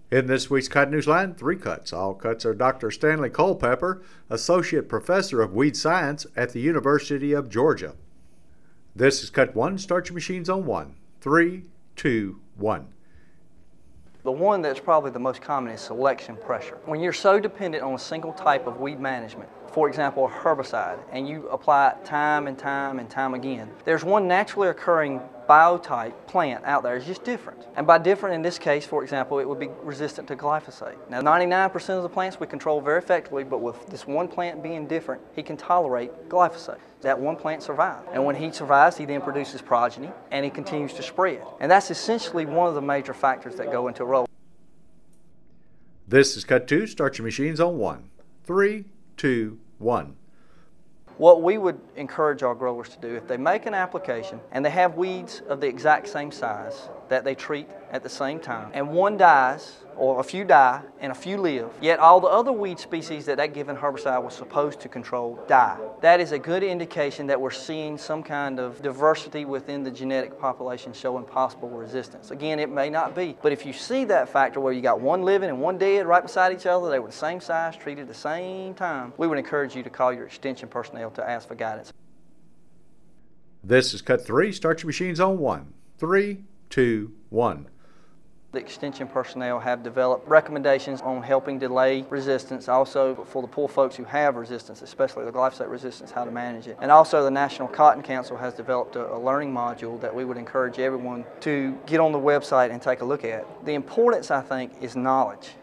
In this week's Cut Newsline, 3 cuts. All cuts are Dr. Stanley Culpepper, Associate Professor of Weed Science at the University of Georgia. This is Cut 1. Start your machines on 1. 3, 2, 1. The one that's probably the most common is selection pressure. When you're so dependent on a single type of weed management, for example, a herbicide, and you apply it time and time and time again, there's one naturally occurring biotype plant out there. It's just different. And by different in this case, for example, it would be resistant to glyphosate. Now, 99% of the plants we control very effectively, but with this one plant being different, he can tolerate glyphosate. That one plant survived. And when he survives, he then produces progeny, and he continues to spread. And that's essentially one of the major factors that go into a role. This is Cut 2. Start your machines on 1. 3, 2, 1. What we would encourage our growers to do, if they make an application and they have weeds of the exact same size that they treat at the same time, and one dies, or a few die, and a few live, yet all the other weed species that given herbicide was supposed to control die. That is a good indication that we're seeing some kind of diversity within the genetic population showing possible resistance. Again, it may not be, but if you see that factor where you got one living and one dead right beside each other, they were the same size, treated at the same time, we would encourage you to call your extension personnel to ask for guidance. This is Cut 3. Start your machines on 1. 3, 2, 1. The extension personnel have developed recommendations on helping delay resistance, also for the poor folks who have resistance, especially the glyphosate resistance, how to manage it. And also the National Cotton Council has developed a learning module that we would encourage everyone to get on the website and take a look at. The importance, I think, is knowledge.